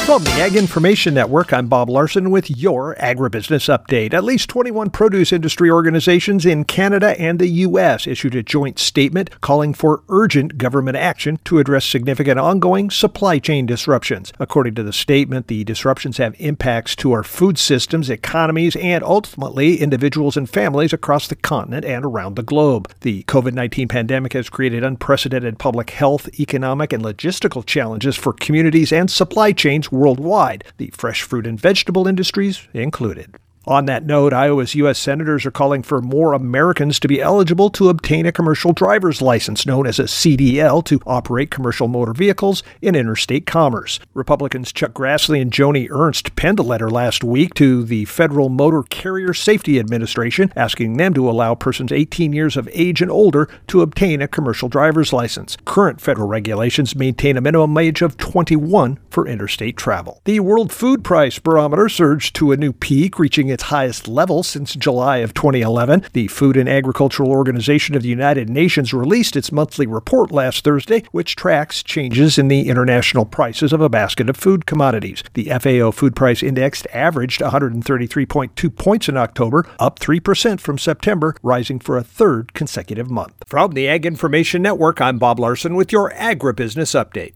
From the Ag Information Network, I'm Bob Larson with your Agribusiness Update. At least 21 produce industry organizations in Canada and the U.S. issued a joint statement calling for urgent government action to address significant ongoing supply chain disruptions. According to the statement, the disruptions have impacts to our food systems, economies, and ultimately individuals and families across the continent and around the globe. The COVID-19 pandemic has created unprecedented public health, economic, and logistical challenges for communities and supply chains worldwide, the fresh fruit and vegetable industries included. On that note, Iowa's U.S. senators are calling for more Americans to be eligible to obtain a commercial driver's license, known as a CDL, to operate commercial motor vehicles in interstate commerce. Republicans Chuck Grassley and Joni Ernst penned a letter last week to the Federal Motor Carrier Safety Administration, asking them to allow persons 18 years of age and older to obtain a commercial driver's license. Current federal regulations maintain a minimum age of 21 for interstate travel. The World Food Price Barometer surged to a new peak, reaching its highest level since July of 2011. The Food and Agricultural Organization of the United Nations released its monthly report last Thursday, which tracks changes in the international prices of a basket of food commodities. The FAO Food Price Index averaged 133.2 points in October, up 3% from September, rising for a third consecutive month. From the Ag Information Network, I'm Bob Larson with your Agribusiness Update.